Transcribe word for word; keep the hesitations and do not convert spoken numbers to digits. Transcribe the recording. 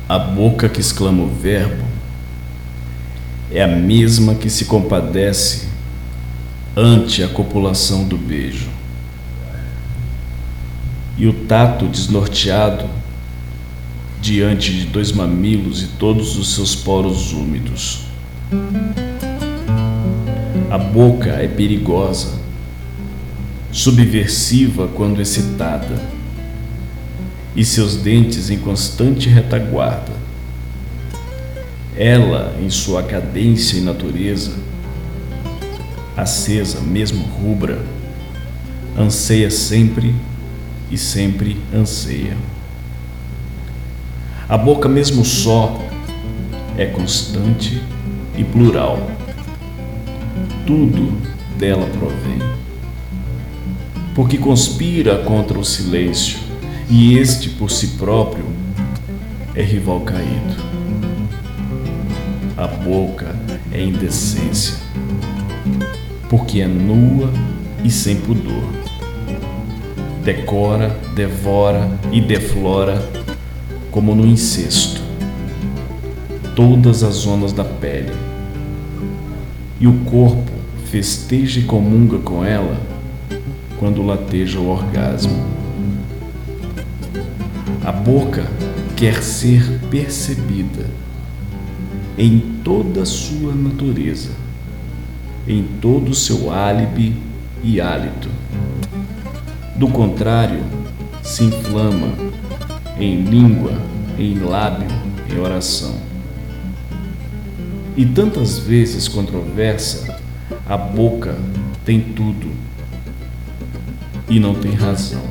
A boca que exclama o verbo é a mesma que se compadece ante a copulação do beijo. E o tato desnorteado diante de dois mamilos e todos os seus poros úmidos. A boca é perigosa, subversiva quando excitada, e seus dentes em constante retaguarda. Ela, em sua cadência e natureza, acesa, mesmo rubra, anseia sempre e sempre anseia. A boca mesmo só é constante e plural. Tudo dela provém, porque conspira contra o silêncio, e este por si próprio é rival caído. A boca é indecência, porque é nua e sem pudor. Decora, devora e deflora, como no incesto, todas as zonas da pele. E o corpo festeja e comunga com ela quando lateja o orgasmo. A boca quer ser percebida em toda a sua natureza, em todo o seu álibi e hálito. Do contrário, se inflama em língua, em lábio, em oração. E tantas vezes controversa, a boca tem tudo e não tem razão.